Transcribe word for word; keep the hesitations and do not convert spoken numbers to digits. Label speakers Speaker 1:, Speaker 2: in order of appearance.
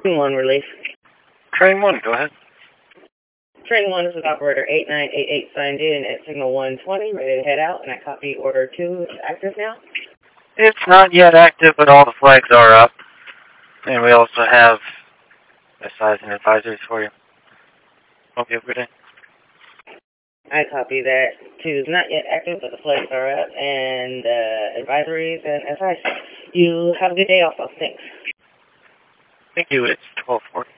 Speaker 1: one relief.
Speaker 2: Train one, go ahead.
Speaker 1: Train one, this is operator eight nine eight eight signed in at signal one twenty, ready to head out, and I copy order two. It's active now.
Speaker 2: It's not yet active, but all the flags are up. And we also have S Is and advisories for you. Hope you have a good day.
Speaker 1: I copy that. Two is not yet active, but the flags are up, and uh, advisories and S Is. You have a good day also. Thanks.
Speaker 2: Thank you. It's twelve forty.